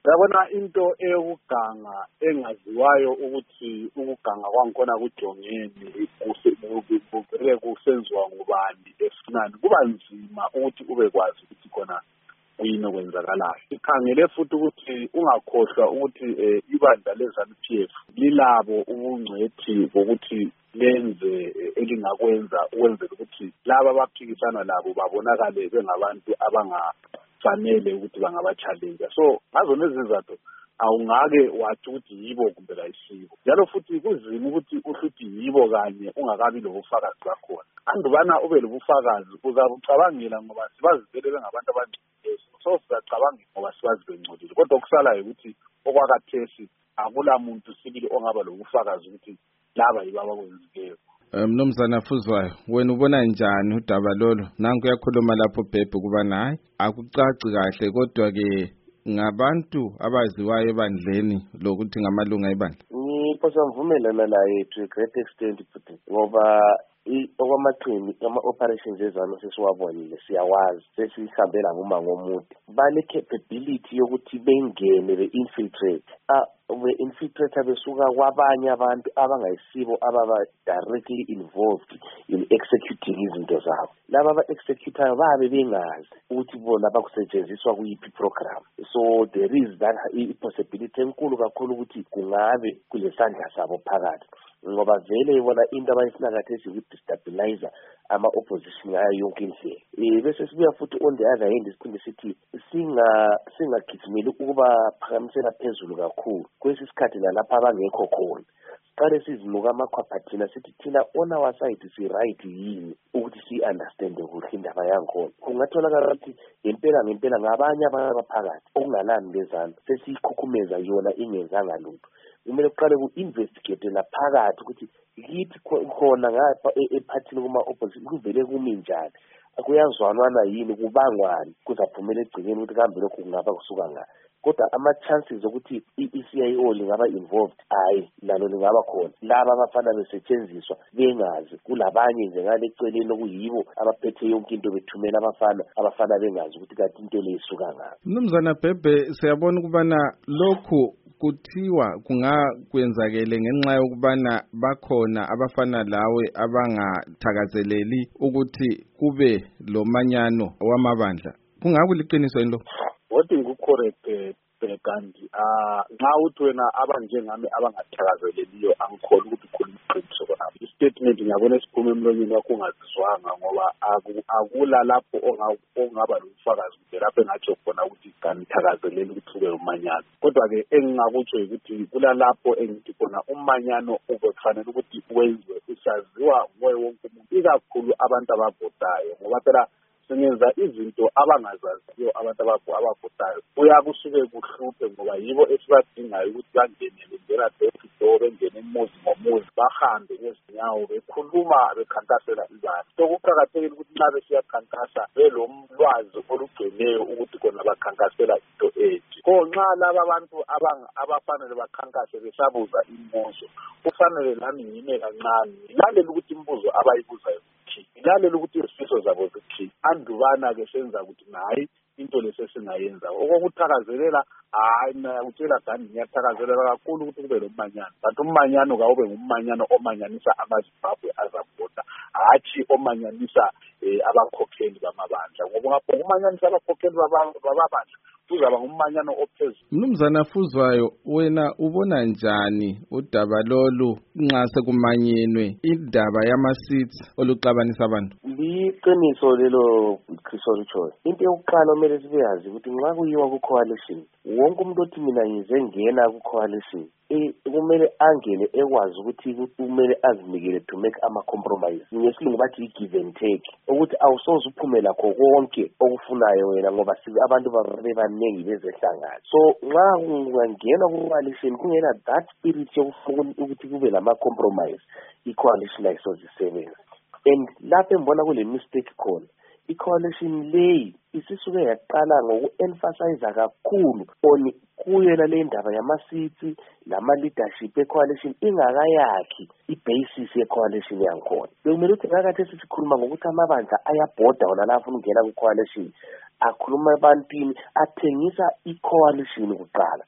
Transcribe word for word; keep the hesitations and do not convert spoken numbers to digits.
Yabona into eyokuganga engaziwayo ukuthi ukuganga kwangikhona kujongeni kuvele kusenziwa ngubani efunani kuba nzima ukuthi ubekwazi ukuthi khona kuyini okwenzakalayo. Sikhangele futhi ukuthi ungakhohlwa ukuthi ibandla leZANU P F lilabo ubungcwethi bokuthi lenze elingakwenza ukwenzela ukuthi laba abaphikisana labo babonakale bengabantu abangafanele ukuthi bangaba-challenge. So ngazo lezi zizathu awungake wathi ukuthi yibo kumbe kayisibo. Njalo futhi kuzima ukuthi uhluthi yibo kanye ungakabi lobufakazi bakhona. Andubana ube lobufakazi uzabucabangela ngoba sibazivele bengabantu abangcwele. So siyacabanga ngoba sibazi bengcolile. Kodwa okusalayo ukuthi okwakathesi akula muntu sibili ongaba lobufakazi ukuthi laba yibo abakwenzikeyo. Mnumzana Fuzwayo, wena ubona njani udaba lolo? Nanku uyakhuluma lapho Bhebhe kuba naye akucaci kahle kodwa ke ngabantu abaziwayo ebandleni lokuthi ngamalunga ebandla. Ngiphosa ngivumelana naye to a great extent futhi ngoba okwamaqini ama-operations ezanu sesiwabonile siyawazi sesihambela ngumango omude bane-capability yokuthi bengene be-infiltrate be-infiltrate besuka kwabanye abantu abangayisibo ababa directly involved in executing izinto zabo. Laba aba-executayo babe bengazi ukuthi bona bakusetshenziswa kuyiphi program. So there is that i-possibility enkulu kakhulu ukuthi kungabe kulesandla sabo phakathi ngoba vele bona into abayifuna kathesi ukudestabilizer ama-opposition ngayo yonke indlela. Um bese sibuya futhi on the other hand siphinde sithi singagijimeli ukuba phakamisela phezulu kakhulu kwesi sikhathi nalapha abangekho khona. Siqale sizinuka amakhwaphathina sithi thina on our side si-right yini ukuthi si-understande kuhle indaba yankhona. Kungatholakala ukuthi ngempela ngempela ngabanye abantu abaphakathi okungalani lezana sesiyikhukhumeza yona ingenzanga lutho. Kumele kuqale ku-investigate laphakathi ukuthi kithi khona ngapha ephathini kuma-opposition kuvele kumi njani, kuyazwanwana yini, kubangwani kuzaphumela egcikeni ukuthi kambe lokhu kungaba kusuka ngani. Kodwa ama-chances ukuthi i-C I O lingaba involved hayi lalo lingaba khona. Laba abafana besetshenziswa bengazi kulabanye nje ngale eceleni okuyibo abaphethe yonke into bethumela abafana abafana bengazi ukuthi kanti into le isuka ngaphi. Mnumzana Bhebhe, siyabona ukubana lokhu kuthiwa kungakwenzakele ngenxa yokubana bakhona abafana lawe abangathakazeleli ukuthi kube lo manyano wamabandla. Kungakuliqiniso yini lo? What ngikucorrect kanti ah nxa uthi wena abanjengami abangathakazeleliyo angikholwa ukuthi khona iqiniso khona. I-statement ngiyabona esiphuma emlonyeni wakho ungazizwanga ngoba akula lapho ongaba lobufakazi ukuthi lapho engatsho khona ukuthi kanithakazeleli ukuthi ube umanyano. Kodwa-ke engingakutsho ukuthi kula lapho engithi khona umanyano uzokufanele ukuthi wenziwe usaziwa nguye wonke umuntu, ikakhulu abantu abavotayo ngoba phela sengenza izinto abangazaziyo abantu abavotayo kuyakusuke kuhluphe ngoba yibo esibadingayo ukuthi bangenele ngena door bengene umuzi ngomuzi bahambe ngezinyawo bekhuluma bekhankasela izandla. So kuqakathekile ukuthi nxa besiyakhankasa belolwazi olugcweleyo ukuthi khona bakhankasela into ethi. Ko nxa laba abantu abafanele bakhankase besabuza imibuzo kufanele nami ngime kancane ngilalela ukuthi imibuzo abayibuzayo ilalela ukuthi izifiso zabo zithi andubana ke senza ukuthi hayi into lesesinayenza okuthakazelela hayi mina utshela dani ngiyathakazelela kakhulu ukuthi kube lo manyano. Kanti umanyano kaube ngumanyano omanyanisa amaZimbabwe azavota hathi omanyanisa abakhokheli bamabandla ngoba ngapho umanyanisa abakhokheli bababandla kuzaba ngumanyano ophezulu. Mnumzana Fuzwayo, wena ubona njani udaba lolu nxa sekumanyenwe indaba yama-seats oluxabanisa abantu? Liqiniso lelo Chris Oluchoyo. Into yokuqala omele sibeyazi ukuthi nxa kuyiwa ku-coalition wonke umuntu othi mina ngize ngena ku-coalition kumele angene ekwazi ukuthi kumele azinikele to make ama-compromise. Ngesilungu bathi i-give and take ukuthi awusoze uphume lakho konke okufunayo wena ngoba abantu babe baningi bezehlangana. So nxa ungangena ku-coalition kungena that spirit yokufuna ukuthi kube lama-compromise, i-coalition ayisoze isebenze. And lapho engibona kule mistake khona i-coalition leyi isisuke yaqala ngoku-emphasize kakhulu on kuyo le ndaba yama-seats nama-leadership e-coalition ingakayakhi i-basis ye-coalition yankhona. Bekumele ukuthi ngakathi sisikhuluma ngokuthi amabandla ayabhoda wona la afuna ukungena ku-coalition, akhuluma ebantwini athengisa i-coalition kuqala.